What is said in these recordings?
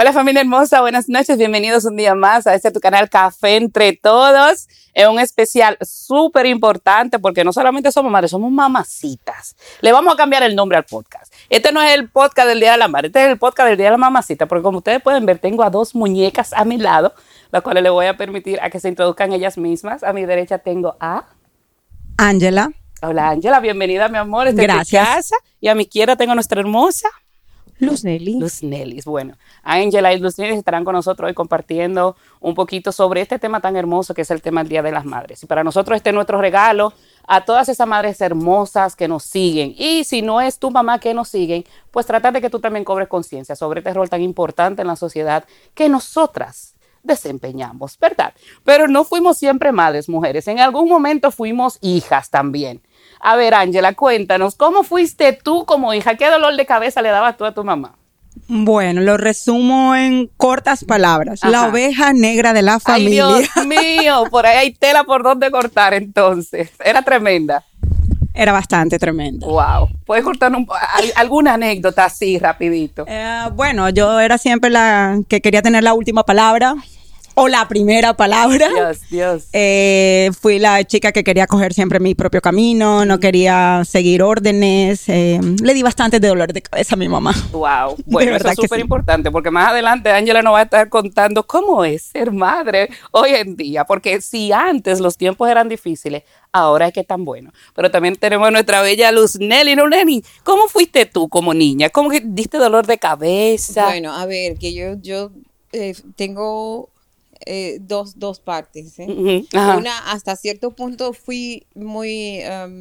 Hola familia hermosa, buenas noches, bienvenidos un día más a tu canal Café Entre Todos. Es un especial súper importante porque no solamente somos madres, somos mamacitas. Le vamos a cambiar el nombre al podcast. Este no es el podcast del Día de la Madre, este es el podcast del Día de la Mamacita, porque como ustedes pueden ver, tengo a dos muñecas a mi lado, las cuales le voy a permitir a que se introduzcan ellas mismas. A mi derecha tengo a Ángela. Hola Ángela, bienvenida mi amor, esta Gracias. Es tu casa. Y a mi izquierda tengo a nuestra hermosa Luz Nelly. Luz Nelly. Bueno, Ángela y Luz Nelly estarán con nosotros hoy compartiendo un poquito sobre este tema tan hermoso que es el tema del Día de las Madres. Y para nosotros este es nuestro regalo a todas esas madres hermosas que nos siguen. Y si no es tu mamá que nos siguen, pues tratar de que tú también cobres conciencia sobre este rol tan importante en la sociedad que nosotras desempeñamos, ¿verdad? Pero no fuimos siempre madres, mujeres. En algún momento fuimos hijas también. A ver, Ángela, cuéntanos, ¿cómo fuiste tú como hija? ¿Qué dolor de cabeza le dabas tú a tu mamá? Bueno, lo resumo en cortas palabras. Ajá. La oveja negra de la familia. Ay, Dios mío, por ahí hay tela por donde cortar entonces. Era tremenda. Era bastante tremenda. Wow. ¿Puedes cortar alguna anécdota así rapidito? Bueno, yo era siempre la que quería tener la última palabra. O la primera palabra. Dios. Fui la chica que quería coger siempre mi propio camino, no quería seguir órdenes. Le di bastante de dolor de cabeza a mi mamá. Wow. Bueno, eso es súper importante porque más adelante Ángela nos va a estar contando cómo es ser madre hoy en día. Porque si antes los tiempos eran difíciles, ahora es que tan bueno. Pero también tenemos a nuestra bella Luz Nelly. No, Nelly, ¿cómo fuiste tú como niña? ¿Cómo que diste dolor de cabeza? Bueno, a ver, que yo tengo dos partes. Ajá. Una, hasta cierto punto fui muy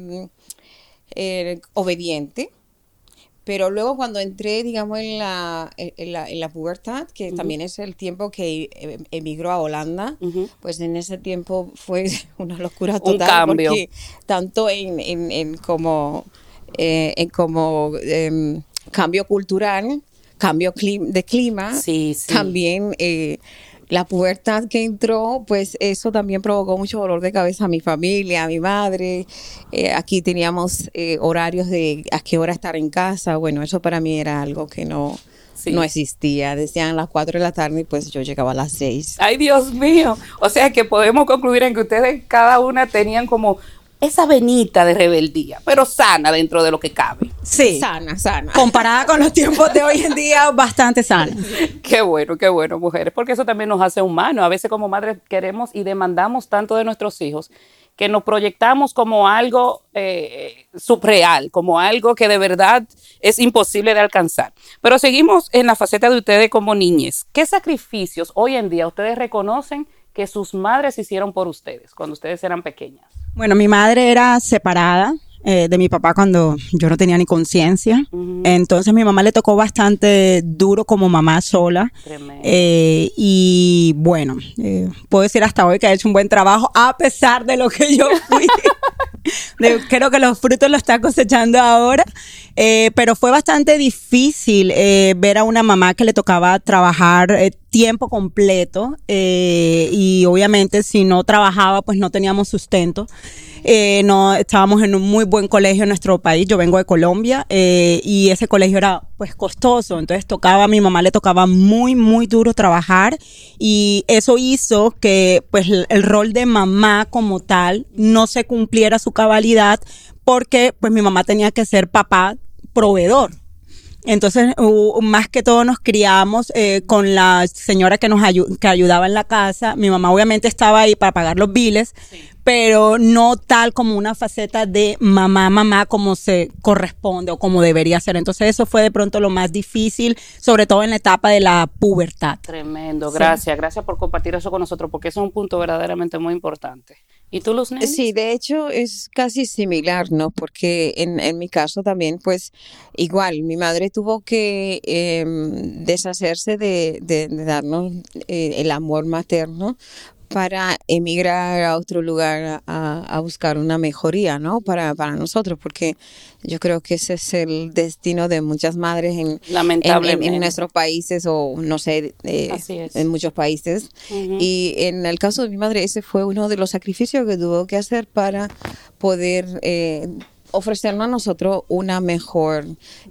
obediente, pero luego cuando entré, digamos, en la pubertad, que también es el tiempo que emigró a Holanda, pues en ese tiempo fue una locura total. Un cambio. Porque tanto en como cambio cultural, cambio de clima, Sí. también la pubertad que entró, pues eso también provocó mucho dolor de cabeza a mi familia, a mi madre. Aquí teníamos horarios de a qué hora estar en casa. Bueno, eso para mí era algo que no existía. Decían las 4 de la tarde y pues yo llegaba a las 6. Ay, Dios mío. O sea que podemos concluir en que ustedes cada una tenían como esa venita de rebeldía, pero sana dentro de lo que cabe. Sí. Sana. Comparada con los tiempos de hoy en día, bastante sana. Qué bueno, mujeres, porque eso también nos hace humanos. A veces como madres queremos y demandamos tanto de nuestros hijos que nos proyectamos como algo subreal, como algo que de verdad es imposible de alcanzar. Pero seguimos en la faceta de ustedes como niñes. ¿Qué sacrificios hoy en día ustedes reconocen que sus madres hicieron por ustedes cuando ustedes eran pequeñas? Bueno, mi madre era separada de mi papá cuando yo no tenía ni conciencia. Entonces mi mamá le tocó bastante duro como mamá sola. Tremendo. Y bueno, puedo decir hasta hoy que ha hecho un buen trabajo a pesar de lo que yo fui. Creo que los frutos los está cosechando ahora. Pero fue bastante difícil ver a una mamá que le tocaba trabajar tiempo completo y obviamente si no trabajaba pues no teníamos sustento. No estábamos en un muy buen colegio en nuestro país. Yo vengo de Colombia y ese colegio era pues costoso, entonces a mi mamá le tocaba muy muy duro trabajar y eso hizo que pues el rol de mamá como tal no se cumpliera a su cabalidad porque pues mi mamá tenía que ser papá proveedor. Entonces, más que todo nos criamos con la señora que que ayudaba en la casa. Mi mamá obviamente estaba ahí para pagar los biles, pero no tal como una faceta de mamá como se corresponde o como debería ser. Entonces, eso fue de pronto lo más difícil, sobre todo en la etapa de la pubertad. Tremendo, gracias por compartir eso con nosotros, porque eso es un punto verdaderamente muy importante. ¿Y tú, Luz Nelly? Sí, de hecho es casi similar, ¿no? Porque en mi caso también, pues igual, mi madre tuvo que deshacerse de darnos el amor materno para emigrar a otro lugar a buscar una mejoría, ¿no? Para nosotros, porque yo creo que ese es el destino de muchas madres en nuestros países o no sé, en muchos países. Y en el caso de mi madre, ese fue uno de los sacrificios que tuvo que hacer para poder ofrecernos a nosotros una mejor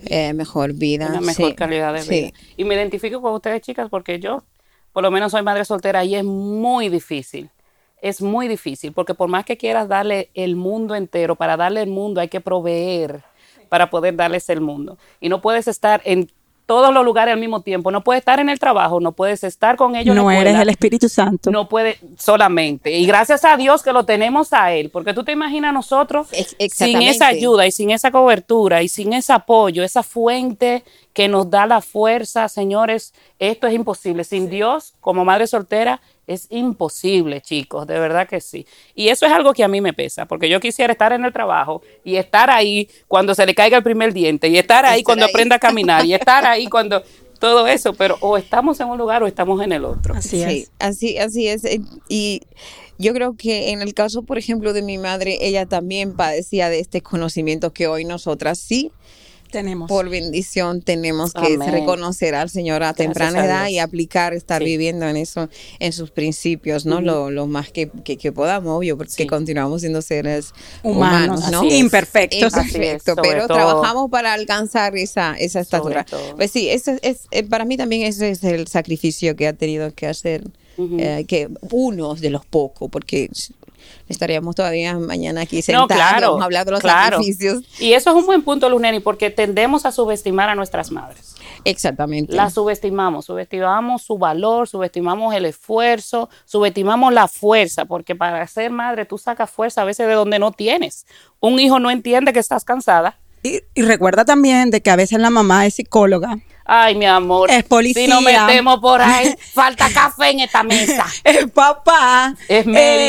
vida. Una mejor calidad de vida. Y me identifico con ustedes, chicas, porque yo, por lo menos, soy madre soltera y es muy difícil. Es muy difícil, porque por más que quieras darle el mundo entero, para darle el mundo hay que proveer para poder darles el mundo. Y no puedes estar en todos los lugares al mismo tiempo. No puedes estar en el trabajo, no puedes estar con ellos no en la escuela. eres el Espíritu Santo. No puedes solamente. Y gracias a Dios que lo tenemos a Él, porque tú te imaginas nosotros sin esa ayuda y sin esa cobertura y sin ese apoyo, esa fuente que nos da la fuerza, señores, esto es imposible. Sin Dios, como madre soltera, es imposible, chicos, de verdad que sí. Y eso es algo que a mí me pesa, porque yo quisiera estar en el trabajo y estar ahí cuando se le caiga el primer diente, y estar ahí cuando aprenda a caminar, y estar ahí cuando todo eso, pero o estamos en un lugar o estamos en el otro. Así es. Así es. Y yo creo que en el caso, por ejemplo, de mi madre, ella también padecía de este conocimiento que hoy nosotras sí tenemos. Por bendición tenemos que reconocer al Señor a temprana edad y aplicar, estar viviendo en eso, en sus principios, ¿no? Lo más que podamos, obvio, porque continuamos siendo seres humanos, ¿no? Imperfectos. Pero trabajamos para alcanzar esa estatura. Pues sí, para mí también ese es el sacrificio que ha tenido que hacer, que uno de los pocos, porque estaríamos todavía mañana aquí sentados hablando de los sacrificios. Y eso es un buen punto, Luz Neni, porque tendemos a subestimar a nuestras madres. Exactamente. Las subestimamos su valor, subestimamos el esfuerzo, subestimamos la fuerza, porque para ser madre tú sacas fuerza a veces de donde no tienes. Un hijo no entiende que estás cansada. Y recuerda también de que a veces la mamá es psicóloga. Ay, mi amor, es policía. Si nos metemos por ahí, falta café en esta mesa. El papá es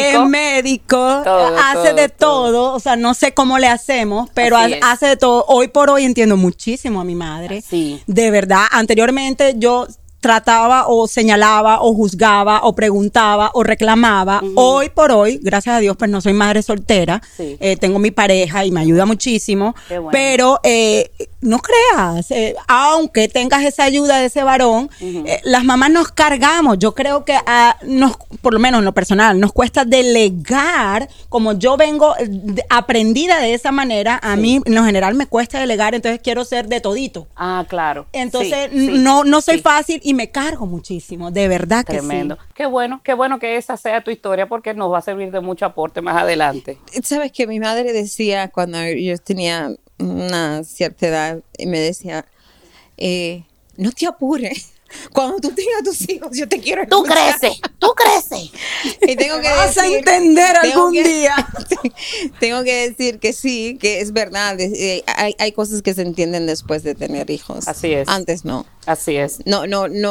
médico, hace de todo. O sea, no sé cómo le hacemos, pero hace de todo. Hoy por hoy entiendo muchísimo a mi madre. Sí. De verdad, anteriormente yo trataba o señalaba o juzgaba o preguntaba o reclamaba. Hoy por hoy, gracias a Dios, pues no soy madre soltera. Sí. Tengo mi pareja y me ayuda muchísimo. Qué bueno. Pero no creas, aunque tengas esa ayuda de ese varón, las mamás nos cargamos. Yo creo que por lo menos en lo personal, nos cuesta delegar. Como yo vengo aprendida de esa manera, a mí en lo general me cuesta delegar, entonces quiero ser de todito. Ah, claro. Entonces no soy fácil y me cargo muchísimo, de verdad que tremendo. Sí. Qué bueno que esa sea tu historia, porque nos va a servir de mucho aporte más adelante. Sabes que mi madre decía cuando yo tenía una cierta edad, y me decía, no te apures. Cuando tú tengas tus hijos, yo te quiero escuchar. Tú creces. Y tengo que vas a entender algún día. Tengo que decir que sí, que es verdad. Hay cosas que se entienden después de tener hijos. Así es. Antes no. Así es. No,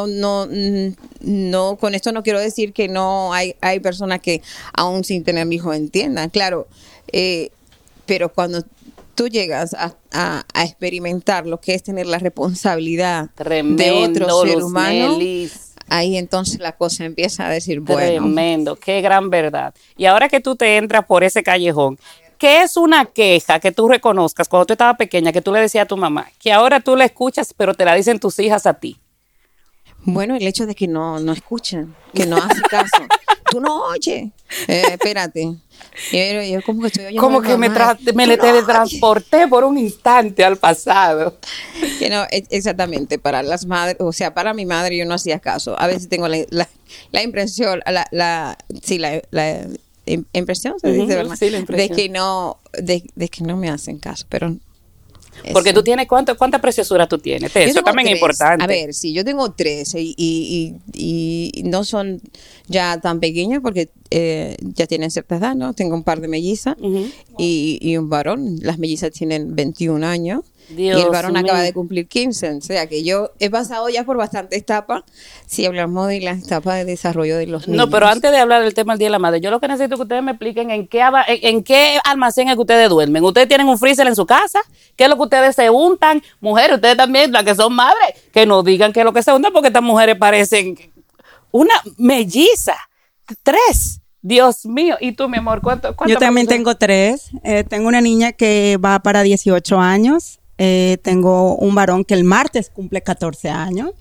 con esto no quiero decir que no hay personas que aún sin tener hijos entiendan, claro. Pero cuando tú llegas a experimentar lo que es tener la responsabilidad de otro ser humano, ahí entonces la cosa empieza a decir, bueno. Tremendo, qué gran verdad. Y ahora que tú te entras por ese callejón, ¿qué es una queja que tú reconozcas cuando tú estabas pequeña, que tú le decías a tu mamá, que ahora tú la escuchas, pero te la dicen tus hijas a ti? Bueno, el hecho de que no escuchan, que no hacen caso. Tú no oyes. Espérate. Yo como que estoy oyendo. Como que me teletransporté por un instante al pasado. Que no, exactamente. Para las madres, o sea, para mi madre yo no hacía caso. A veces tengo la impresión, la impresión, se dice, ¿verdad? Sí, la impresión. De que no me hacen caso, pero... Porque tú tienes, ¿cuánta preciosura tú tienes? Eso también es importante. A ver, sí, yo tengo 3 y no son ya tan pequeños porque ya tienen cierta edad, ¿no? Tengo un par de mellizas y un varón. Las mellizas tienen 21 años. Dios y el varón acaba de cumplir 15, o sea que yo he pasado ya por bastantes etapas, si hablamos de las etapas de desarrollo de los niños. No, pero antes de hablar del tema del Día de la Madre, yo lo que necesito que ustedes me expliquen en qué almacén es que ustedes duermen. ¿Ustedes tienen un freezer en su casa? ¿Qué es lo que ustedes se untan? Mujeres, ustedes también, las que son madres, que nos digan qué es lo que se untan, porque estas mujeres parecen una melliza. 3. Dios mío. ¿Y tú, mi amor? ¿Cuánto Yo también tengo 3. Tengo una niña que va para 18 años. Tengo un varón que el martes cumple 14 años.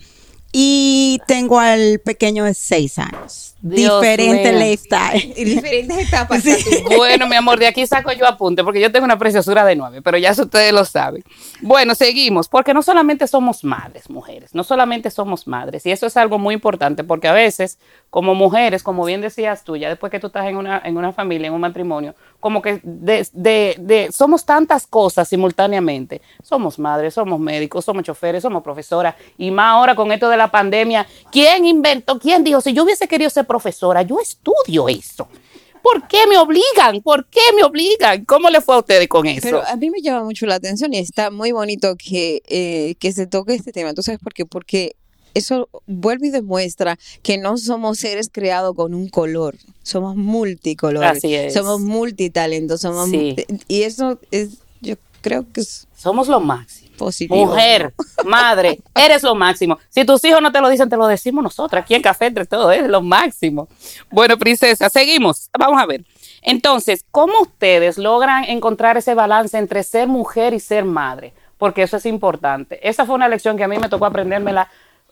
y tengo al pequeño de 6 años. Dios Diferente mío. lifestyle. Y diferentes etapas. Sí. Bueno, mi amor, de aquí saco yo apunte, porque yo tengo una preciosura de 9, pero ya eso ustedes lo saben. Bueno, seguimos, porque no solamente somos madres, mujeres, no solamente somos madres, y eso es algo muy importante, porque a veces, como mujeres, como bien decías tú, ya después que tú estás en una familia, en un matrimonio, como que somos tantas cosas simultáneamente. Somos madres, somos médicos, somos choferes, somos profesoras, y más ahora con esto de la pandemia, ¿quién inventó? ¿Quién dijo? Si yo hubiese querido ser profesora, yo estudio eso. ¿Por qué me obligan? ¿Por qué me obligan? ¿Cómo le fue a ustedes con eso? Pero a mí me llama mucho la atención y está muy bonito que se toque este tema. ¿Tú sabes por qué? Porque eso vuelve y demuestra que no somos seres creados con un color, somos multicolores, Así es. somos multitalentos, Sí. y eso es, yo creo que es Somos lo máximo. positivo. Mujer, madre, eres lo máximo. Si tus hijos no te lo dicen, te lo decimos nosotras. Aquí en Café Entre Todos, es lo máximo. Bueno, princesa, seguimos. Vamos a ver. Entonces, ¿cómo ustedes logran encontrar ese balance entre ser mujer y ser madre? Porque eso es importante. Esa fue una lección que a mí me tocó aprendérmela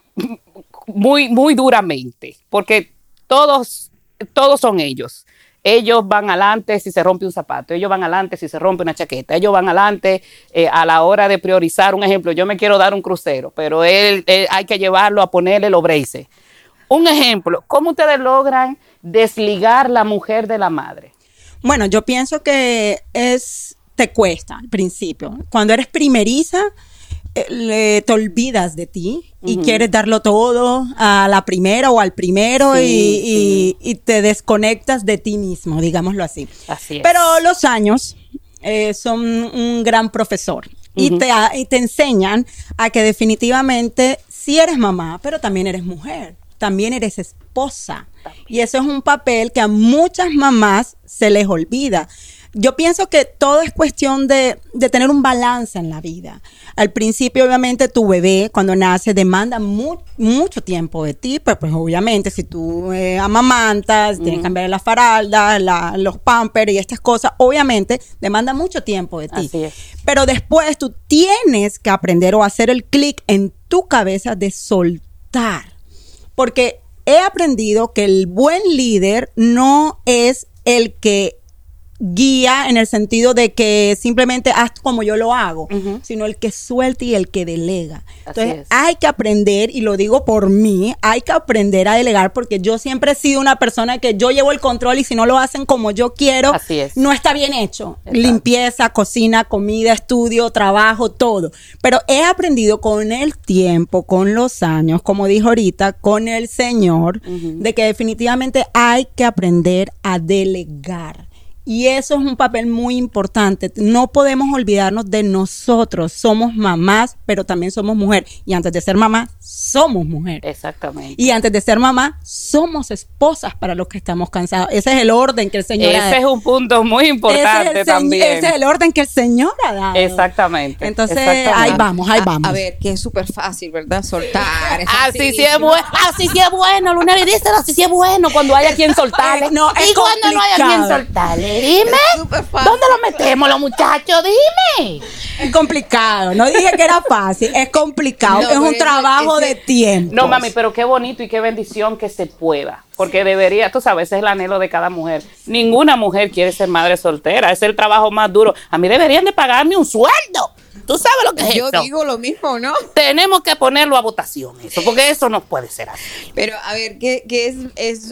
muy, muy duramente. Porque todos son ellos. Ellos van adelante si se rompe un zapato, ellos van adelante si se rompe una chaqueta, ellos van adelante a la hora de priorizar. Un ejemplo, yo me quiero dar un crucero, pero él hay que llevarlo a ponerle los braces. Un ejemplo, ¿cómo ustedes logran desligar la mujer de la madre? Bueno, yo pienso que te cuesta al principio. Cuando eres primeriza, te olvidas de ti y quieres darlo todo a la primera o al primero y te desconectas de ti mismo, digámoslo así. Así es. Pero los años son un gran profesor y te enseñan a que definitivamente sí eres mamá, pero también eres mujer, también eres esposa. Y eso es un papel que a muchas mamás se les olvida. Yo pienso que todo es cuestión de tener un balance en la vida. Al principio, obviamente, tu bebé, cuando nace, demanda mucho tiempo de ti, pues obviamente, si tú amamantas, tienes que cambiar la faralda, los pampers y estas cosas, obviamente, demanda mucho tiempo de ti. Así es. Pero después tú tienes que aprender o hacer el clic en tu cabeza de soltar. Porque he aprendido que el buen líder no es el que guía en el sentido de que simplemente haz como yo lo hago, sino el que suelta y el que delega. Entonces hay que aprender, y lo digo por mí, hay que aprender a delegar, porque yo siempre he sido una persona que yo llevo el control y si no lo hacen como yo quiero, no está bien hecho. Exacto. Limpieza, cocina, comida, estudio, trabajo, todo. Pero he aprendido con el tiempo, con los años, como dijo ahorita, con el Señor, de que definitivamente hay que aprender a delegar. Y eso es un papel muy importante. No podemos olvidarnos de nosotros. Somos mamás, pero también somos mujer. Y antes de ser mamá, somos mujer. Exactamente. Y antes de ser mamá, somos esposas para los que estamos cansados. Ese es el orden que el Señor ha dado. Ese es un punto muy importante también. Ese es el orden que el Señor ha dado. Exactamente. Entonces, ahí vamos. A ver, que es súper fácil, ¿verdad? Soltar. Así sí es bueno. Así sí es bueno. Lunari dice, así sí es bueno cuando haya quien soltarle. No, es y cuando no haya quien soltarle. Dime, ¿dónde lo metemos los muchachos? Dime. Es complicado. No dije que era fácil. Es complicado. No, es un trabajo de tiempo. No, mami, pero qué bonito y qué bendición que se pueda. Porque debería, tú sabes, ese es el anhelo de cada mujer. Ninguna mujer quiere ser madre soltera. Es el trabajo más duro. A mí deberían de pagarme un sueldo. ¿Tú sabes lo que es Yo eso? digo lo mismo, ¿no? Tenemos que ponerlo a votación eso, porque eso no puede ser así. Pero, a ver, ¿qué es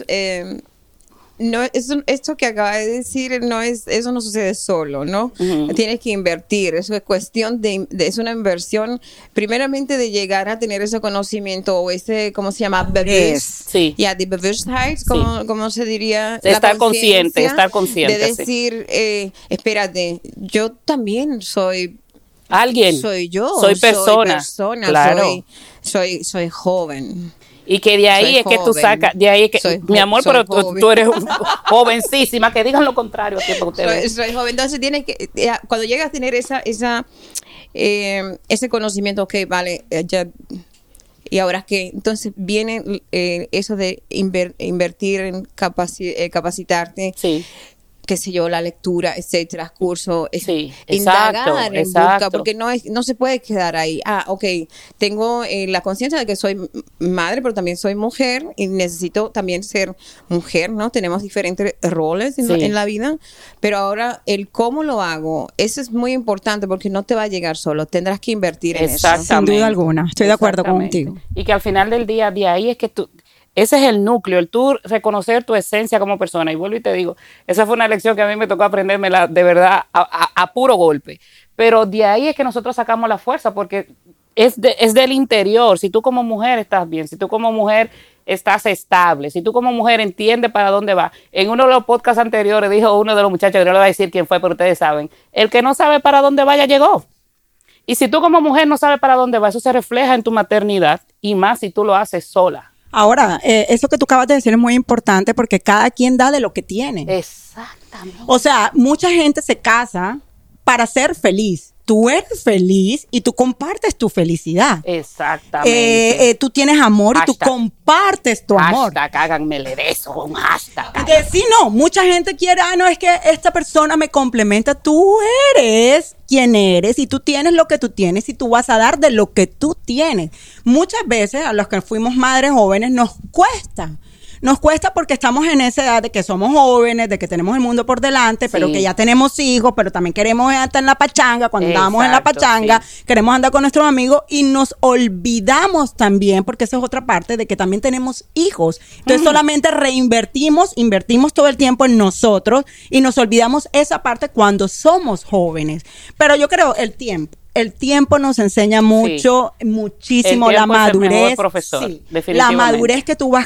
no, esto que acaba de decir, eso no sucede solo, ¿no? Tienes que invertir, eso es cuestión es una inversión, primeramente de llegar a tener ese conocimiento o ese, ¿cómo se llama? Sí. Ya, de Bewusstheit, ¿cómo se diría? Estar consciente, de decir, espérate, yo también soy alguien. Soy yo. Soy persona. Claro. Soy joven. Y que de ahí es que tú sacas, de ahí es que, mi amor, pero tú eres jovencísima, que digan lo contrario aquí para ustedes. Soy joven, entonces tienes que, cuando llegas a tener ese conocimiento, ok, vale, ya, y ahora qué, entonces viene eso de invertir en capacitarte. Sí. qué sé yo, la lectura, etcétera, curso, Sí, indagar en busca, exacto. porque no se puede quedar ahí. Ok, tengo la conciencia de que soy madre, pero también soy mujer y necesito también ser mujer, ¿no? Tenemos diferentes roles Sí. en la vida, pero ahora el cómo lo hago, eso es muy importante porque no te va a llegar solo, tendrás que invertir en eso. Exactamente. Sin duda alguna, estoy de acuerdo Exactamente. contigo. Y que al final del día, de ahí es que ese es el núcleo, el tú reconocer tu esencia como persona. Y vuelvo y te digo, esa fue una lección que a mí me tocó aprendérmela de verdad a puro golpe. Pero de ahí es que nosotros sacamos la fuerza, porque es del interior. Si tú como mujer estás bien, si tú como mujer estás estable, si tú como mujer entiendes para dónde va. En uno de los podcasts anteriores dijo uno de los muchachos, que no le voy a decir quién fue, pero ustedes saben, el que no sabe para dónde va ya llegó. Y si tú como mujer no sabes para dónde va, eso se refleja en tu maternidad, y más si tú lo haces sola. Ahora, eso que tú acabas de decir es muy importante porque cada quien da de lo que tiene. Exactamente. O sea, mucha gente se casa para ser feliz. Tú eres feliz y tú compartes tu felicidad. Exactamente. Tú tienes amor y tú Hashtag. compartes tu amor. Hashtag, háganmele de eso, un hashtag. Sí, no, mucha gente quiere, no, es que esta persona me complementa. Tú eres quien eres y tú tienes lo que tú tienes y tú vas a dar de lo que tú tienes. Muchas veces a los que fuimos madres jóvenes nos cuesta. Nos cuesta porque estamos en esa edad de que somos jóvenes, de que tenemos el mundo por delante, pero Sí. que ya tenemos hijos, pero también queremos estar en la pachanga. Cuando andamos en la Exacto, pachanga, sí. queremos andar con nuestros amigos y nos olvidamos también, porque esa es otra parte, de que también tenemos hijos. Entonces solamente invertimos todo el tiempo en nosotros y nos olvidamos esa parte cuando somos jóvenes. Pero yo creo el tiempo nos enseña mucho, muchísimo, El la tiempo es el mejor madurez. profesor, Sí, la definitivamente. madurez que tú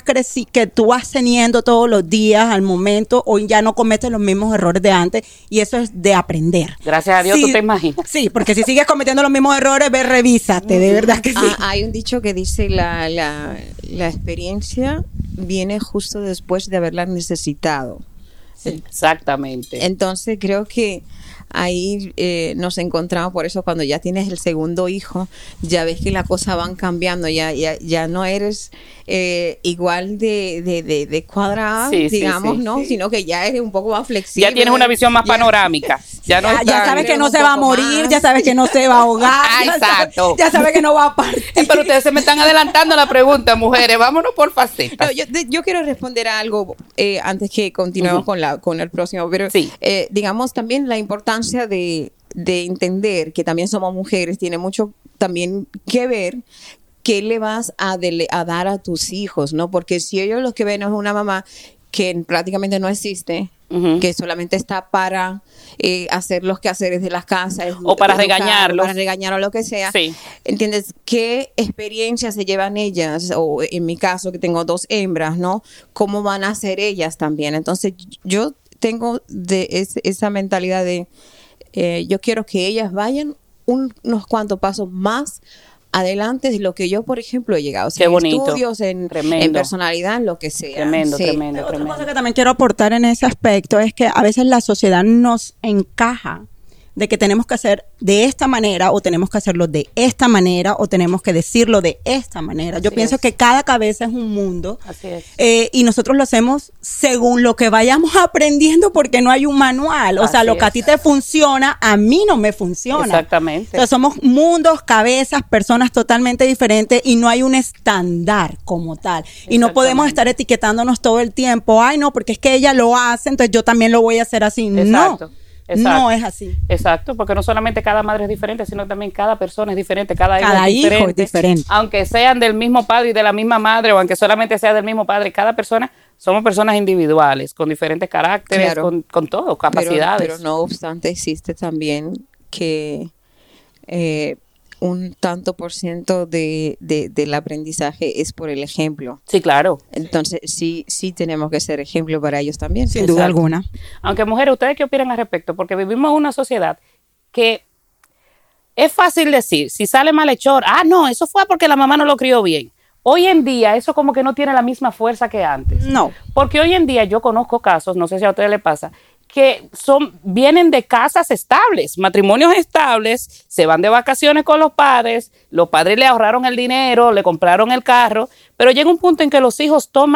vas teniendo todos los días al momento, hoy ya no cometes los mismos errores de antes y eso es de aprender. Gracias a Dios, Sí, tú te imaginas. Sí, porque si sigues cometiendo los mismos errores, revísate, de verdad que sí. Hay un dicho que dice la experiencia viene justo después de haberla necesitado. Exactamente. Entonces creo que ahí nos encontramos, por eso cuando ya tienes el segundo hijo, ya ves que las cosas van cambiando, ya no eres igual de cuadrada, Sí, sí, digamos, sí. ¿no? Sino que ya eres un poco más flexible. Ya tienes una visión más panorámica. Ya no Ya estás- sabes que no un se va a poco morir, más. ya sabes que no se va a ahogar. Ah, ya exacto. sabes- Ya sabes que no va a partir. Pero ustedes se me están adelantando la pregunta, mujeres. Vámonos por facetas. No, yo quiero responder a algo antes que continuemos con el próximo, pero Sí. digamos también la importancia de entender que también somos mujeres tiene mucho también que ver qué le vas a dar a tus hijos, ¿no? Porque si ellos los que ven es una mamá que prácticamente no existe, que solamente está para hacer los quehaceres de las casas O para educar, regañarlos. para regañar o lo que sea. Sí. ¿Entiendes? ¿Qué experiencias se llevan ellas? O en mi caso, que tengo 2 hembras, ¿no? ¿Cómo van a ser ellas también? Entonces, yo tengo esa mentalidad de yo quiero que ellas vayan unos cuantos pasos más adelante de lo que yo, por ejemplo, he llegado. O sea, Qué bonito. en estudios, en Tremendo. personalidad, en lo que sea. Tremendo, Sí. tremendo, Otra tremendo. cosa que también quiero aportar en ese aspecto es que a veces la sociedad nos encaja de que tenemos que hacer de esta manera o tenemos que hacerlo de esta manera o tenemos que decirlo de esta manera. Yo Así pienso es. que cada cabeza es un mundo. Así es. Y nosotros lo hacemos según lo que vayamos aprendiendo porque no hay un manual. O sea, Así lo que a es. ti te funciona, a mí no me funciona. Exactamente. Entonces somos mundos, cabezas, personas totalmente diferentes y no hay un estándar como tal. Y no podemos estar etiquetándonos todo el tiempo. Ay, no, porque es que ella lo hace, entonces yo también lo voy a hacer así. Exacto. No, Exacto. no es así. Exacto, porque no solamente cada madre es diferente, sino también cada persona es diferente, cada hijo es diferente. Aunque sean del mismo padre y de la misma madre, o aunque solamente sea del mismo padre, cada persona, somos personas individuales, con diferentes caracteres, Claro. con todo, capacidades. Pero no obstante, existe también que un tanto por ciento del aprendizaje es por el ejemplo. Sí, claro. Entonces, sí tenemos que ser ejemplo para ellos también. Sin duda Exacto. alguna. Aunque mujeres, ¿ustedes qué opinan al respecto? Porque vivimos en una sociedad que es fácil decir, si sale malhechor, no, eso fue porque la mamá no lo crió bien. Hoy en día eso como que no tiene la misma fuerza que antes. No. Porque hoy en día yo conozco casos, no sé si a ustedes les pasa, que vienen de casas estables, matrimonios estables, se van de vacaciones con los padres le ahorraron el dinero, le compraron el carro, pero llega un punto en que los hijos toman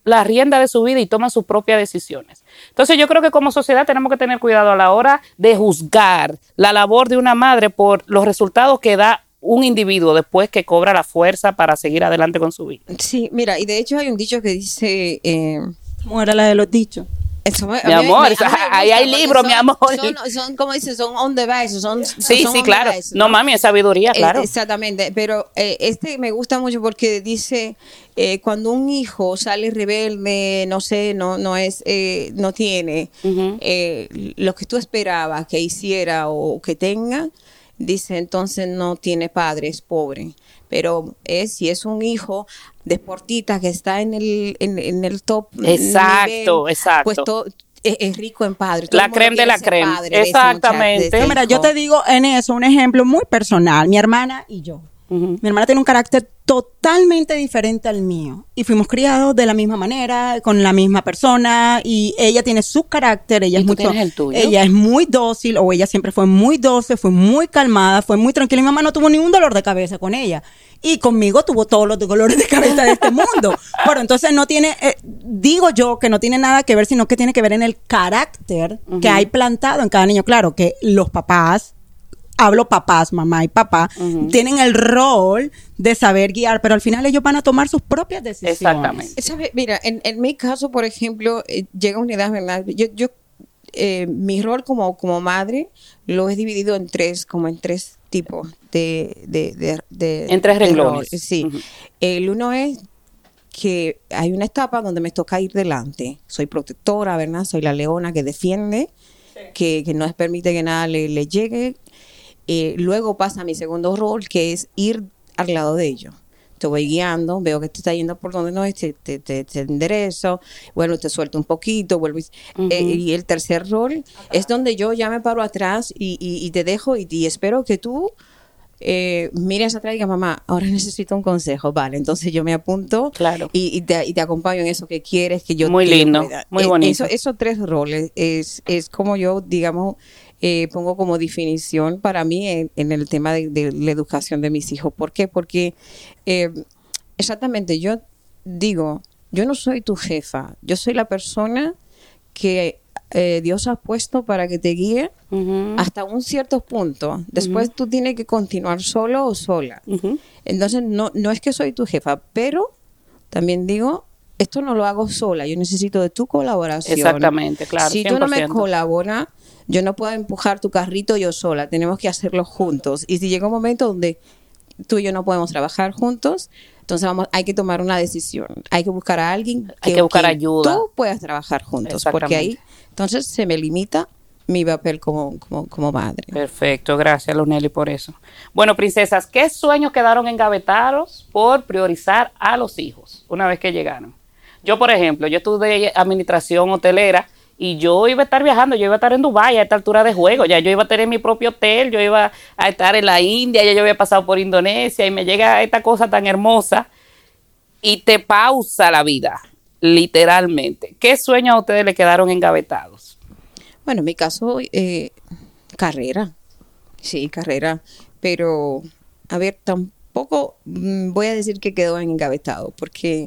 la rienda de su vida y toma sus propias decisiones. Entonces yo creo que como sociedad tenemos que tener cuidado a la hora de juzgar la labor de una madre por los resultados que da un individuo después que cobra la fuerza para seguir adelante con su vida. Sí, mira, y de hecho hay un dicho que dice... ¿Cómo era la de los dichos? Eso Mi amor, ahí hay libros, mi amor. Son como dices, son on the base, sí, claro. No, mami, es sabiduría, claro. Exactamente, pero este me gusta mucho porque dice, cuando un hijo sale rebelde, no sé, no tiene lo que tú esperabas que hiciera o que tenga, dice, entonces no tiene padre, es pobre. Pero si es un hijo deportista que está en el top exacto, nivel, exacto, pues es rico en padre. La crema de la crema. Exactamente. Mira, yo te digo en eso un ejemplo muy personal. Mi hermana y yo. Mi hermana tiene un carácter totalmente diferente al mío y fuimos criados de la misma manera, con la misma persona, y ella tiene su carácter, ella es muy dócil, o ella siempre fue muy dócil, fue muy calmada, fue muy tranquila. Mi mamá no tuvo ningún dolor de cabeza con ella, y conmigo tuvo todos los dolores de cabeza de este mundo. Bueno, entonces no tiene, digo yo que no tiene nada que ver, sino que tiene que ver en el carácter que hay plantado en cada niño. Claro que los papás, hablo papás, mamá y papá, tienen el rol de saber guiar, pero al final ellos van a tomar sus propias decisiones. Exactamente. ¿Sabe? Mira, en mi caso, por ejemplo, llega una edad, ¿verdad? Yo mi rol como madre lo he dividido en tres tipos en tres renglones. Sí. El uno es que hay una etapa donde me toca ir delante. Soy protectora, ¿verdad? Soy la leona que defiende, que no permite que nada le llegue. Luego pasa mi segundo rol, que es ir al lado de ellos. Te voy guiando, veo que te está yendo por donde no es, te enderezo, bueno, te suelto un poquito, vuelvo y el tercer rol es donde yo ya me paro atrás y te dejo y espero que tú mires atrás y digas, mamá, ahora necesito un consejo. Vale, entonces yo me apunto, claro, y te acompaño en eso que quieres que yo muy lindo, muy bonito. Esos tres roles es como yo, digamos, pongo como definición para mí en el tema de la educación de mis hijos. ¿Por qué? Porque exactamente, yo digo, yo no soy tu jefa, yo soy la persona que Dios ha puesto para que te guíe hasta un cierto punto. Después tú tienes que continuar solo o sola. Entonces no es que soy tu jefa, pero también digo, esto no lo hago sola, yo necesito de tu colaboración. Exactamente, claro. Si 100%. tú no me colaboras, yo no puedo empujar tu carrito yo sola, tenemos que hacerlo juntos. Y si llega un momento donde tú y yo no podemos trabajar juntos, entonces hay que tomar una decisión. Hay que buscar a alguien hay que buscar ayuda. Tú puedas trabajar juntos, porque ahí entonces se me limita mi papel como madre. Perfecto, gracias Lunelli por eso. Bueno, princesas, ¿qué sueños quedaron engavetados por priorizar a los hijos una vez que llegaron? Yo, por ejemplo, yo estudié administración hotelera y yo iba a estar viajando, yo iba a estar en Dubái a esta altura de juego, ya yo iba a tener mi propio hotel, yo iba a estar en la India, ya yo había pasado por Indonesia y me llega esta cosa tan hermosa y te pausa la vida, literalmente. ¿Qué sueños a ustedes le quedaron engavetados? Bueno, en mi caso, carrera. Sí, carrera. Pero, a ver, tampoco voy a decir que quedó engavetado, porque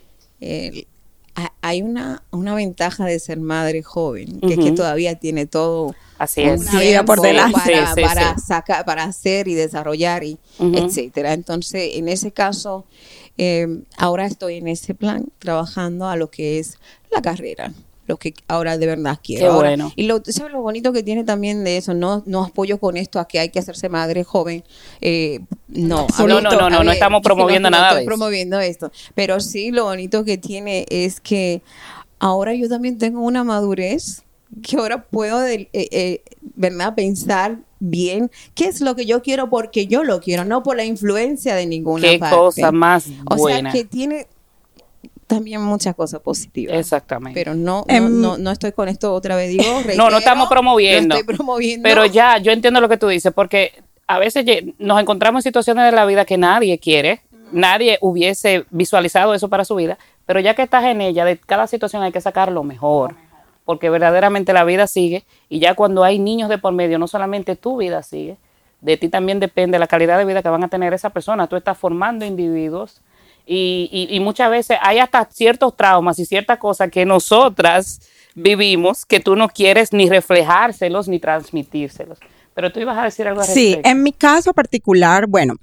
hay una ventaja de ser madre joven, que es que todavía tiene todo. Así es. Una vida por delante. Para hacer y desarrollar, y etcétera. Entonces, en ese caso, ahora estoy en ese plan, trabajando a lo que es la carrera, lo que ahora de verdad quiero. Qué ahora, bueno. Y ¿sabes lo bonito que tiene también de eso? No apoyo con esto a que hay que hacerse madre joven. No estamos promoviendo nada de eso. No estoy promoviendo esto. Pero sí, lo bonito que tiene es que ahora yo también tengo una madurez que ahora puedo, ¿verdad?, pensar bien qué es lo que yo quiero porque yo lo quiero, no por la influencia de ninguna parte. Qué cosa más buena. O sea, que tiene también muchas cosas positivas. Exactamente. Pero no estoy con esto otra vez, digo, reitero, no estamos promoviendo. No estoy promoviendo. Pero ya, yo entiendo lo que tú dices, porque a veces nos encontramos en situaciones de la vida que nadie quiere, nadie hubiese visualizado eso para su vida, pero ya que estás en ella, de cada situación hay que sacar lo mejor, porque verdaderamente la vida sigue, y ya cuando hay niños de por medio, no solamente tu vida sigue, de ti también depende la calidad de vida que van a tener esa persona. Tú estás formando individuos Y muchas veces hay hasta ciertos traumas y ciertas cosas que nosotras vivimos que tú no quieres ni reflejárselos ni transmitírselos. Pero tú ibas a decir algo al respecto. Sí, en mi caso particular, bueno,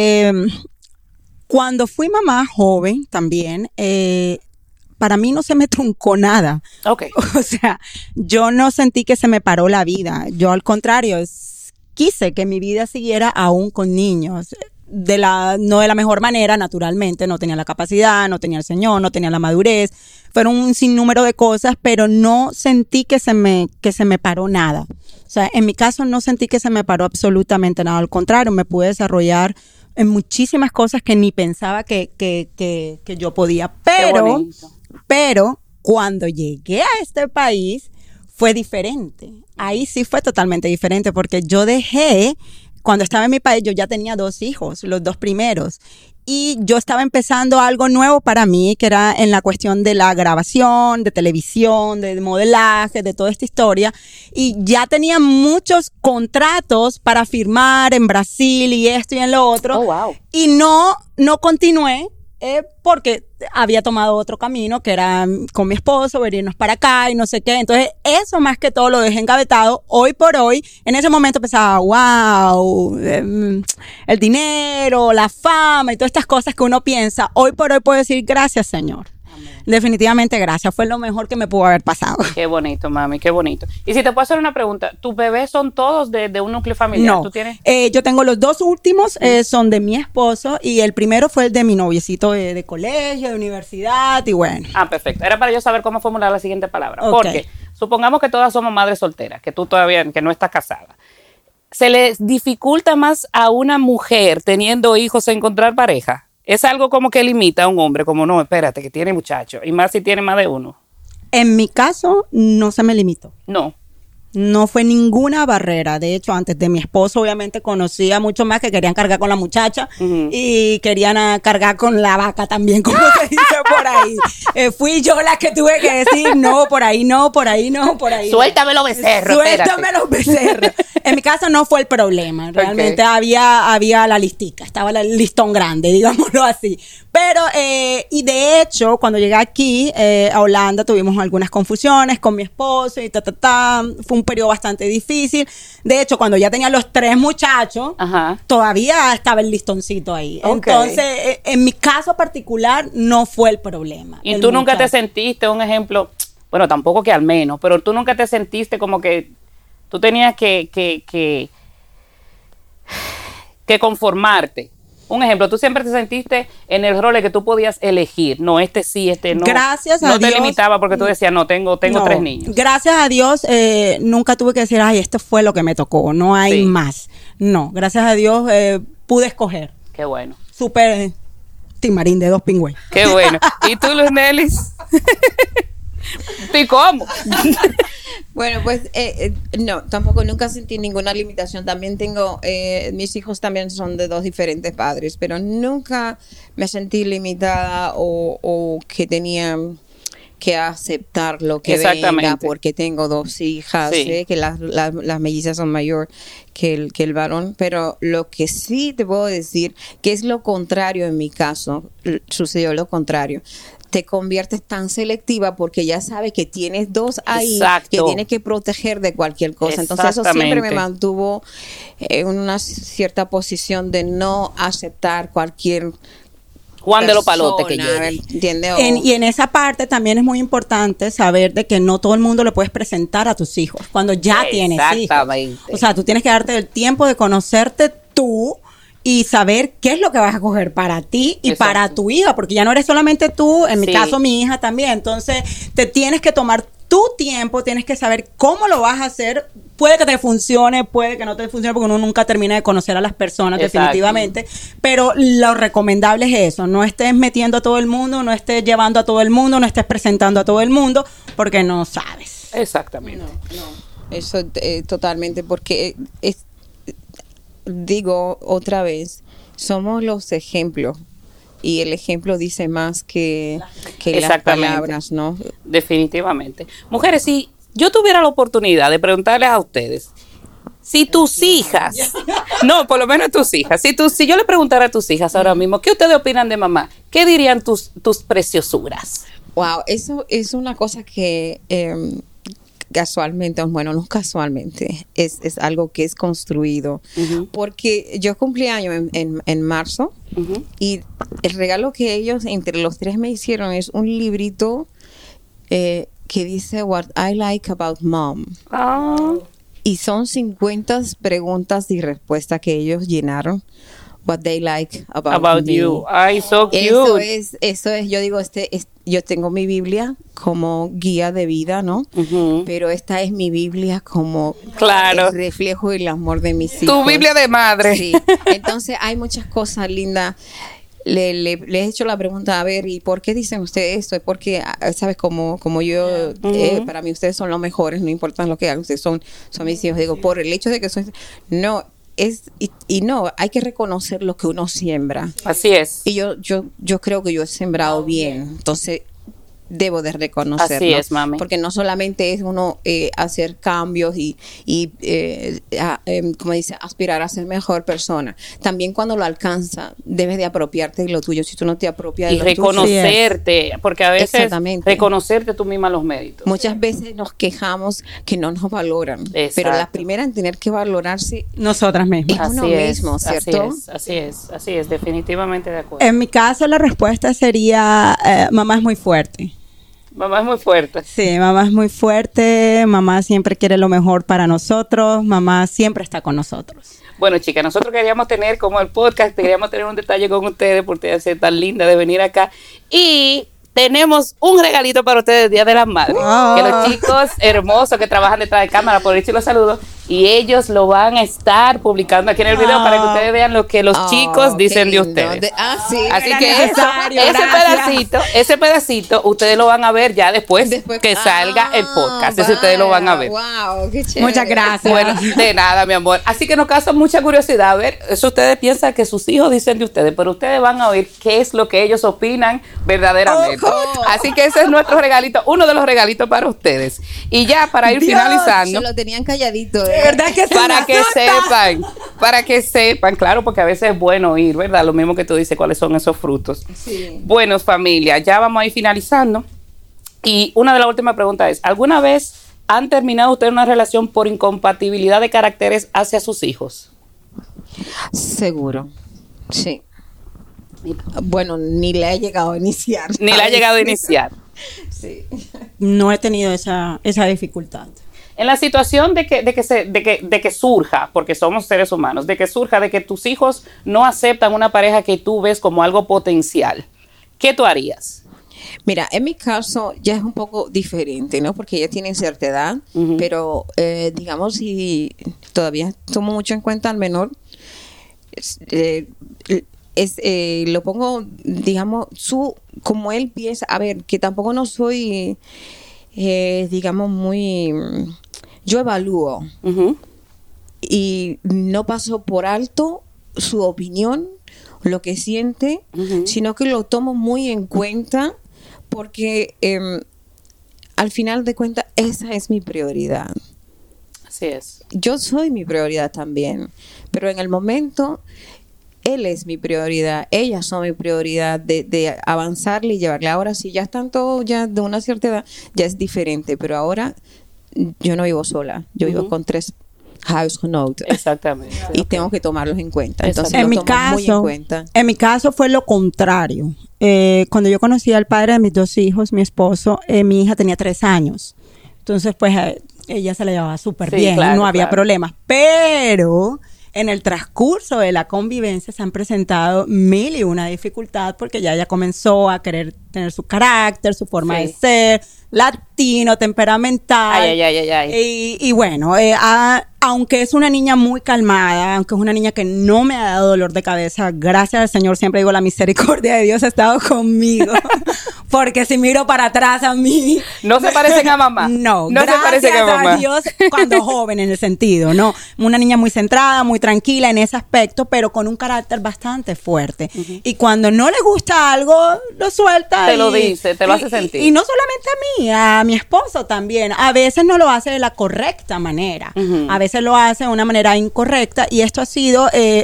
cuando fui mamá joven también, para mí no se me truncó nada. Okay. O sea, yo no sentí que se me paró la vida. Yo al contrario, quise que mi vida siguiera aún con niños. No de la mejor manera, naturalmente. No tenía la capacidad, no tenía el Señor, no tenía la madurez. Fueron un sinnúmero de cosas, pero no sentí que se me paró nada. O sea, en mi caso no sentí que se me paró absolutamente nada. Al contrario, me pude desarrollar en muchísimas cosas que ni pensaba que yo podía. Pero cuando llegué a este país fue diferente. Ahí sí fue totalmente diferente porque yo cuando estaba en mi país, yo ya tenía 2 hijos, los 2 primeros. Y yo estaba empezando algo nuevo para mí, que era en la cuestión de la grabación, de televisión, de modelaje, de toda esta historia. Y ya tenía muchos contratos para firmar en Brasil y esto y en lo otro. Oh, wow. Y no continué. Porque había tomado otro camino que era con mi esposo, venirnos para acá y no sé qué. Entonces, eso más que todo lo dejé engavetado. Hoy por hoy, en ese momento pensaba, wow, el dinero, la fama y todas estas cosas que uno piensa. Hoy por hoy puedo decir, gracias, Señor. Amén. Definitivamente, gracias. Fue lo mejor que me pudo haber pasado. Qué bonito, mami, qué bonito. Y si te puedo hacer una pregunta, ¿tus bebés son todos de un núcleo familiar? No, ¿Tú tienes? Yo tengo los 2 últimos, son de mi esposo y el primero fue el de mi noviecito de colegio, de universidad y bueno. Ah, perfecto. Era para yo saber cómo formular la siguiente palabra. Okay. Porque supongamos que todas somos madres solteras, que tú todavía que no estás casada. ¿Se les dificulta más a una mujer teniendo hijos encontrar pareja? ¿Es algo como que limita a un hombre? Como no, espérate, que tiene muchachos. Y más si tiene más de uno. En mi caso, no se me limitó. No. No fue ninguna barrera. De hecho, antes de mi esposo, obviamente, conocía mucho más que querían cargar con la muchacha y querían cargar con la vaca también, como se dice por ahí. Fui yo la que tuve que decir, no, por ahí no, por ahí no, por ahí. Suéltame los becerros. Suéltame los becerros. En mi caso no fue el problema. Realmente había la listica, estaba el listón grande, digámoslo así. Pero, y de hecho, cuando llegué aquí a Holanda, tuvimos algunas confusiones con mi esposo y Fue un periodo bastante difícil. De hecho, cuando ya tenía los 3 muchachos, todavía estaba el listoncito ahí. Okay. Entonces, en mi caso particular, no fue el problema. ¿Y tú nunca te sentiste, un ejemplo, bueno, tampoco que al menos, pero tú nunca te sentiste como que tú tenías que conformarte? Un ejemplo, tú siempre te sentiste en el rol de que tú podías elegir. No, este sí, este no. Gracias a Dios. No te limitaba porque tú decías, no, tengo 3 niños. Gracias a Dios, nunca tuve que decir, ay, esto fue lo que me tocó. No hay más. No, gracias a Dios pude escoger. Qué bueno. Súper timarín de 2 pingües. Qué bueno. ¿Y tú, Luz Nelis? ¿Y cómo? Bueno, pues no, tampoco nunca sentí ninguna limitación. También tengo, mis hijos también son de 2 diferentes padres, pero nunca me sentí limitada o que tenía que aceptar lo que venga porque tengo 2 hijas, que las mellizas son mayor que el varón. Pero lo que sí te puedo decir, que es lo contrario en mi caso, sucedió lo contrario. Te conviertes tan selectiva porque ya sabes que tienes 2 ahí que tienes que proteger de cualquier cosa. Entonces eso siempre me mantuvo en una cierta posición de no aceptar cualquier Juan de los Palotes que llegue. ¿Entiendes? Y en esa parte también es muy importante saber de que no todo el mundo le puedes presentar a tus hijos cuando ya tienes hijos. O sea, tú tienes que darte el tiempo de conocerte tú y saber qué es lo que vas a coger para ti y para tu hija, porque ya no eres solamente tú, en mi caso mi hija también. Entonces te tienes que tomar tu tiempo, tienes que saber cómo lo vas a hacer. Puede que te funcione, puede que no te funcione, porque uno nunca termina de conocer a las personas definitivamente, pero lo recomendable es eso, no estés metiendo a todo el mundo, no estés llevando a todo el mundo, no estés presentando a todo el mundo, porque no sabes. Exactamente. No. Eso totalmente, porque digo otra vez, somos los ejemplos y el ejemplo dice más que las palabras, ¿no? Definitivamente. Mujeres, si yo tuviera la oportunidad de preguntarles a ustedes, Si tus hijas, no, por lo menos tus hijas, si yo le preguntara a tus hijas ahora mismo, ¿qué ustedes opinan de mamá? ¿Qué dirían tus preciosuras? Wow, eso es una cosa que casualmente, bueno, no casualmente, es algo que es construido. Porque yo cumplí año en marzo y el regalo que ellos entre los 3 me hicieron es un librito que dice What I Like About Mom. Y son 50 preguntas y respuestas que ellos llenaron. What they like about me. You. Ay, so cute. Eso es, yo digo, yo tengo mi Biblia como guía de vida, ¿no? Pero esta es mi Biblia como el reflejo del amor de mis hijos. Tu Biblia de madre. Sí. Entonces hay muchas cosas lindas. Le he hecho la pregunta, a ver, ¿y por qué dicen ustedes esto? Es porque, ¿sabes? Como yo, para mí ustedes son los mejores, no importa lo que hagan, ustedes son mis hijos. Digo, por el hecho de que son... No, no, hay que reconocer lo que uno siembra. Así es. Y yo creo que yo he sembrado bien. Entonces, debo de reconocerlo. Así es, mami. Porque no solamente es uno hacer cambios y como dice, aspirar a ser mejor persona. También cuando lo alcanza, debes de apropiarte de lo tuyo. Si tú no te apropias de lo tuyo. Y reconocerte, porque a veces reconocerte tú misma los méritos. Muchas veces nos quejamos que no nos valoran. Exacto. Pero la primera en tener que valorarse nosotras mismas. Es uno mismo, ¿cierto? Así es, definitivamente de acuerdo. En mi caso la respuesta sería mamá es muy fuerte. Mamá es muy fuerte. Sí, mamá es muy fuerte, mamá siempre quiere lo mejor para nosotros, mamá siempre está con nosotros. Bueno, chicas, nosotros queríamos tener como el podcast, queríamos tener un detalle con ustedes por ustedes ser tan linda de venir acá. Y tenemos un regalito para ustedes, Día de las Madres. Que los chicos hermosos que trabajan detrás de cámara, por eso los saludo, y ellos lo van a estar publicando aquí en el video para que ustedes vean lo que los chicos dicen de ustedes. Sí, así que ese pedacito, ustedes lo van a ver ya después que salga el podcast. Eso ustedes lo van a ver. Wow, qué chévere. Muchas gracias. Bueno, de nada, mi amor. Así que nos causa mucha curiosidad. A ver, eso ustedes piensan que sus hijos dicen de ustedes, pero ustedes van a oír qué es lo que ellos opinan verdaderamente. Así que ese es nuestro regalito, uno de los regalitos para ustedes. Y ya para ir finalizando. Se lo tenían calladito, ¿Verdad que para que sepan, claro, porque a veces es bueno oír, ¿verdad? Lo mismo que tú dices, cuáles son esos frutos. Sí. Bueno, familia, ya vamos a ir finalizando. Y una de las últimas preguntas es, ¿alguna vez han terminado ustedes una relación por incompatibilidad de caracteres hacia sus hijos? Seguro, sí. Bueno, ni le he llegado a iniciar. Ni le ha llegado a iniciar. Sí. No he tenido esa dificultad. En la situación de que surja, porque somos seres humanos, de que surja, de que tus hijos no aceptan una pareja que tú ves como algo potencial, ¿qué tú harías? Mira, en mi caso ya es un poco diferente, ¿no? Porque ella tiene cierta edad, pero digamos, si todavía tomo mucho en cuenta al menor, lo pongo, digamos, como él piensa, a ver, que tampoco no soy, digamos, muy... Yo evalúo y no paso por alto su opinión, lo que siente, sino que lo tomo muy en cuenta porque al final de cuentas esa es mi prioridad. Así es. Yo soy mi prioridad también, pero en el momento él es mi prioridad, ellas son mi prioridad de avanzarle y llevarle. Ahora si ya están todos ya de una cierta edad, ya es diferente, pero ahora yo no vivo sola, yo vivo con 3 households. Exactamente. Y tengo que tomarlos en cuenta. Entonces en lo tomo muy en cuenta. En mi caso fue lo contrario. Cuando yo conocí al padre de mis 2 hijos, mi esposo, mi hija tenía 3 años. Entonces, pues, ella se la llevaba súper bien, claro, no había problemas. Pero en el transcurso de la convivencia se han presentado 1001 dificultades porque ya ella comenzó a querer tener su carácter, su forma de ser, latino, temperamental. Y bueno, aunque es una niña muy calmada, aunque es una niña que no me ha dado dolor de cabeza, gracias al Señor, siempre digo, la misericordia de Dios ha estado conmigo. Porque si miro para atrás a mí... ¿No se parecen a mamá? No se parecen a mamá. Dios, cuando joven en el sentido, ¿no? Una niña muy centrada, muy tranquila en ese aspecto, pero con un carácter bastante fuerte. Y cuando no le gusta algo, lo suelta. Te lo dice, te lo hace sentir. Y no solamente a mí, a mi esposo también. A veces no lo hace de la correcta manera. A veces veces lo hace de una manera incorrecta y esto ha sido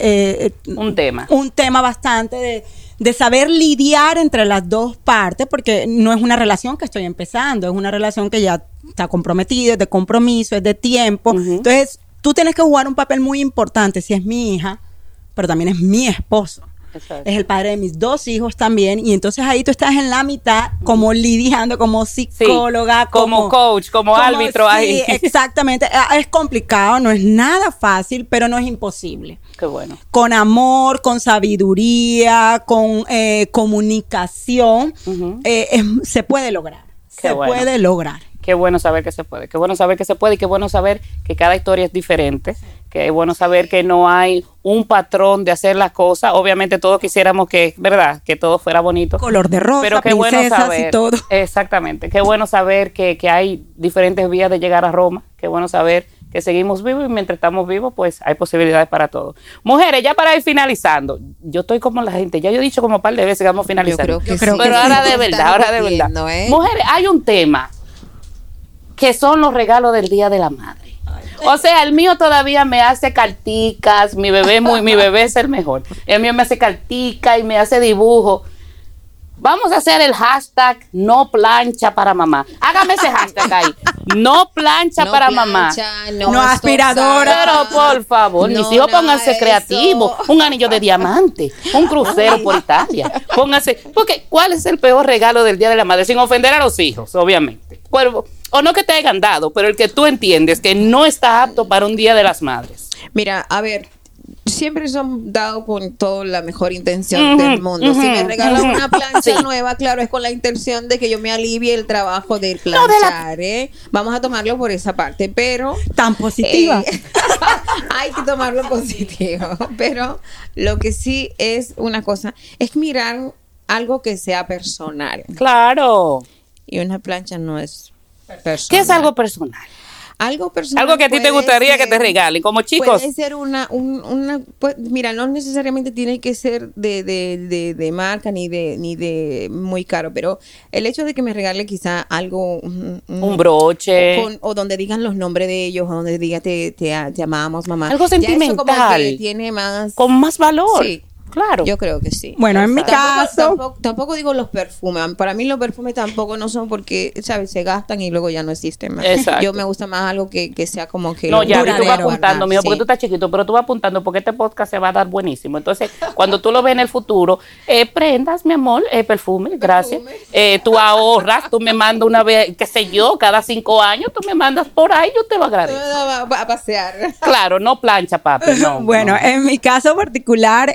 un tema bastante de saber lidiar entre las dos partes, porque no es una relación que estoy empezando, es una relación que ya está comprometida, es de compromiso, es de tiempo. Entonces, tú tienes que jugar un papel muy importante si es mi hija, pero también es mi esposo. Exacto. Es el padre de mis 2 hijos también, y entonces ahí tú estás en la mitad como lidiando, como psicóloga, como coach, como árbitro ahí. Exactamente, es complicado, no es nada fácil, pero no es imposible. Qué bueno. Con amor, con sabiduría, con comunicación, se puede lograr. Puede lograr. Qué bueno saber que se puede, qué bueno saber que se puede y qué bueno saber que cada historia es diferente, que es bueno saber que no hay un patrón de hacer las cosas. Obviamente todos quisiéramos que, ¿verdad?, que todo fuera bonito. Color de rosa, pero qué bueno saber, y todo. Exactamente, qué bueno saber que hay diferentes vías de llegar a Roma, qué bueno saber que seguimos vivos y mientras estamos vivos, pues hay posibilidades para todo. Mujeres, ya para ir finalizando, yo estoy como la gente, ya yo he dicho como un par de veces que vamos finalizando. Yo creo que pero ahora de verdad, Mujeres, hay un tema que son los regalos del Día de la Madre. O sea, el mío todavía me hace carticas, mi bebé es el mejor. El mío me hace carticas y me hace dibujo. Vamos a hacer el hashtag no plancha para mamá. Hágame ese hashtag ahí. No plancha para mamá. No aspiradora. Pero por favor, mis hijos pónganse creativos. Un anillo de diamante, un crucero por Italia. Pónganse, porque ¿cuál es el peor regalo del Día de la Madre? Sin ofender a los hijos, obviamente. O no que te hayan dado, pero el que tú entiendes que no está apto para un Día de las Madres. Mira, a ver, siempre son dados con toda la mejor intención del mundo. Si me regalan una plancha nueva, claro, es con la intención de que yo me alivie el trabajo de planchar, Vamos a tomarlo por esa parte, pero... Tan positiva. Hay que tomarlo positivo. Pero lo que sí es una cosa, es mirar algo que sea personal. Claro. Y una plancha no es personal. ¿Qué es algo personal? Algo personal. Algo que a ti te gustaría que te regalen, como chicos. Puede ser pues, mira, no necesariamente tiene que ser de marca ni de muy caro, pero el hecho de que me regale quizá algo, un broche, o donde digan los nombres de ellos, o donde diga te amamos, mamá. Algo sentimental. Ya eso como que tiene más, con más valor. Sí. Claro. Yo creo que sí. Bueno, en mi caso... Tampoco digo los perfumes. Para mí los perfumes tampoco no son porque, ¿sabes? Se gastan y luego ya no existen más. Exacto. Yo me gusta más algo que sea como que... No, ya, tú vas apuntando, mijo, porque tú estás chiquito, pero tú vas apuntando porque este podcast se va a dar buenísimo. Entonces, cuando tú lo ves en el futuro, prendas, mi amor, perfume, gracias. Tú ahorras, tú me mandas una vez, qué sé yo, cada 5 años, tú me mandas por ahí, yo te lo agradezco. A pasear. Claro, no plancha, papi. No, bueno, en mi caso particular...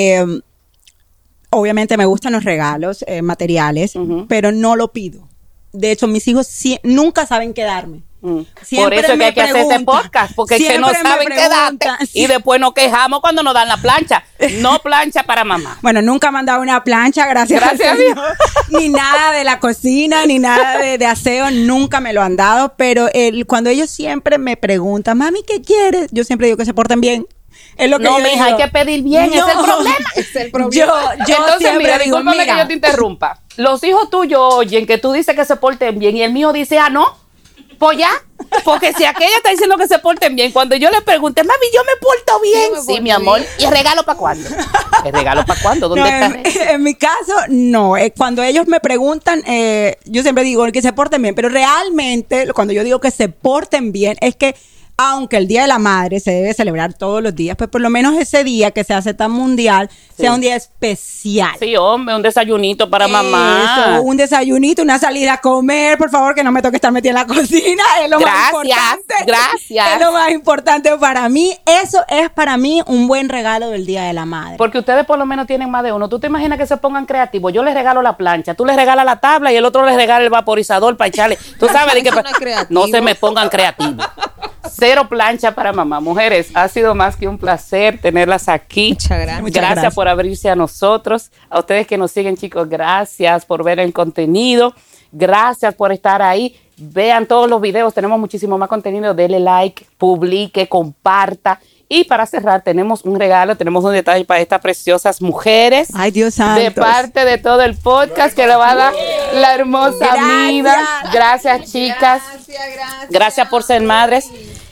obviamente me gustan los regalos materiales, pero no lo pido. De hecho, mis hijos nunca saben qué darme. Por eso es que hay que hacer este podcast, porque es que no saben qué darte y después nos quejamos cuando nos dan la plancha. No plancha para mamá. Bueno, nunca me han dado una plancha, gracias a Dios. Ni nada de la cocina, ni nada de aseo, nunca me lo han dado. Pero cuando ellos siempre me preguntan, mami, ¿qué quieres? Yo siempre digo que se porten bien. Es lo que no, mija, hay que pedir bien, no, ese es el problema. Es el problema. Yo entonces, mira, discúlpame que yo te interrumpa. Los hijos tuyos oyen que tú dices que se porten bien y el mío dice, no, pues ya. Porque si aquella está diciendo que se porten bien, cuando yo le pregunté, mami, yo me porto bien. Sí, mi amor. ¿Y el regalo para cuándo? ¿El regalo para cuándo? ¿Dónde está? En mi caso, no. Cuando ellos me preguntan, yo siempre digo que se porten bien, pero realmente cuando yo digo que se porten bien es que aunque el Día de la Madre se debe celebrar todos los días, pues por lo menos ese día que se hace tan mundial sea un día especial. Sí, hombre, un desayunito para mamá. Eso, un desayunito, una salida a comer, por favor, que no me toque estar metida en la cocina, es lo más importante. Gracias. Es lo más importante para mí. Eso es para mí un buen regalo del Día de la Madre. Porque ustedes por lo menos tienen más de uno. ¿Tú te imaginas que se pongan creativos? Yo les regalo la plancha, tú les regalas la tabla y el otro les regala el vaporizador para echarle. Tú sabes de que no se me pongan creativos. Cero plancha para mamá. Mujeres, ha sido más que un placer tenerlas aquí. Muchas gracias. Gracias por abrirse a nosotros. A ustedes que nos siguen, chicos, gracias por ver el contenido. Gracias por estar ahí. Vean todos los videos, tenemos muchísimo más contenido. Dele like, publique, comparta. Y para cerrar, tenemos un regalo, tenemos un detalle para estas preciosas mujeres. Ay, Dios santo. De parte de todo el podcast que le va a dar la hermosa Mida. Gracias, chicas. Gracias por ser madres.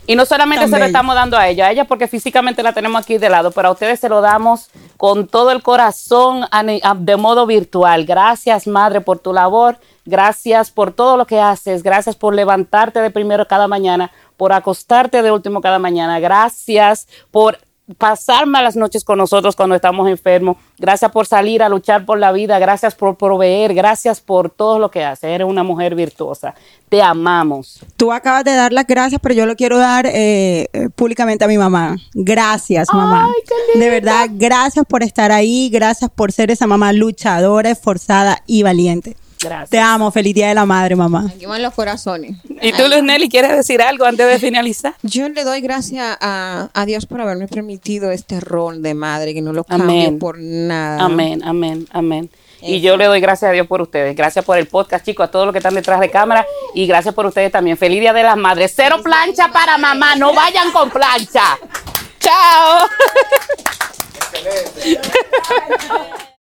Y no solamente Tan se lo bello. estamos dando a ella porque físicamente la tenemos aquí de lado, pero a ustedes se lo damos con todo el corazón de modo virtual. Gracias, madre, por tu labor. Gracias por todo lo que haces. Gracias por levantarte de primero cada mañana, por acostarte de último cada mañana. Gracias por pasar malas noches con nosotros cuando estamos enfermos. Gracias por salir a luchar por la vida. Gracias por proveer. Gracias por todo lo que haces. Eres una mujer virtuosa. Te amamos. Tú acabas de dar las gracias, pero yo lo quiero dar públicamente a mi mamá. Gracias, mamá. Ay, qué linda. De verdad, gracias por estar ahí. Gracias por ser esa mamá luchadora, esforzada y valiente. Gracias. Te amo. Feliz Día de la Madre, mamá. Aquí van los corazones. ¿Y tú, Luz Nelly, quieres decir algo antes de finalizar? Yo le doy gracias a Dios por haberme permitido este rol de madre, que no lo cambio Amén. por nada. Amén, amén, amén. Y yo le doy gracias a Dios por ustedes. Gracias por el podcast, chicos, a todos los que están detrás de cámara. Y gracias por ustedes también. Feliz Día de las Madres. Cero plancha para mamá. No vayan con plancha. Chao.